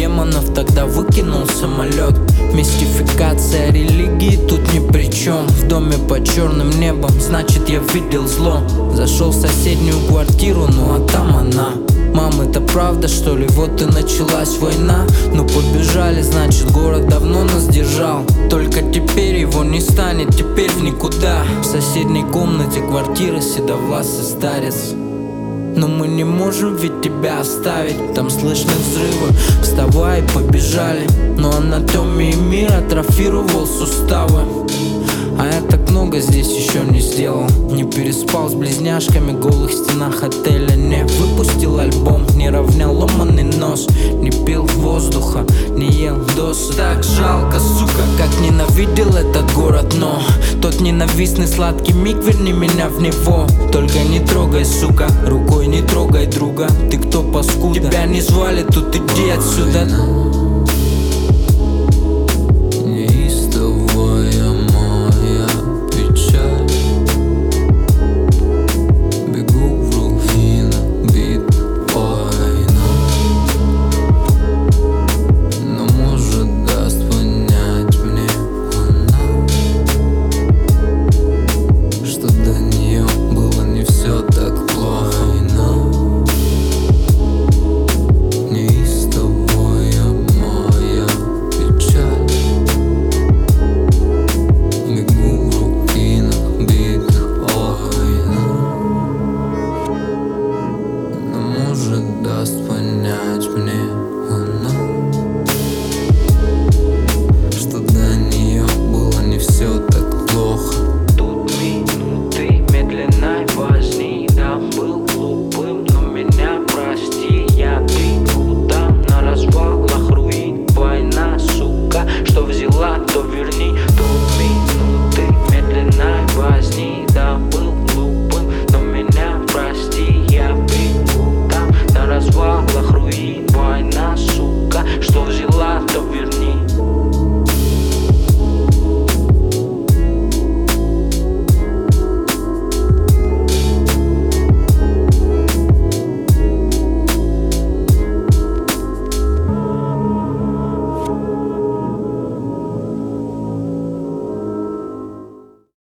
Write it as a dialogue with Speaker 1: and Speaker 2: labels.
Speaker 1: демонов тогда выкинул самолет. Мистификация религии тут ни при чем. В доме под черным небом, значит я видел зло. Зашел в соседнюю квартиру, ну а там она. Мам, это правда, что ли? Вот и началась война. Ну побежали, значит город давно нас держал. Только теперь его не станет, теперь в никуда. В соседней комнате квартиры седовласый старец. Но мы не можем ведь тебя оставить. Там слышны взрывы, вставай, побежали. Но анатомии мира атрофировал суставы. А я так много здесь еще не сделал. Не переспал с близняшками в голых стенах отеля. Не выпустил альбом, не равнял ломаный нос. Не пил воздуха, не ел досыта. Так жалко, сука, как ненавидел этот город. Но тот ненавистный сладкий миг, верни меня в него. Только не трогай, сука, рукой не трогай друга. Ты кто, паскуда? Тебя не звали, тут иди отсюда.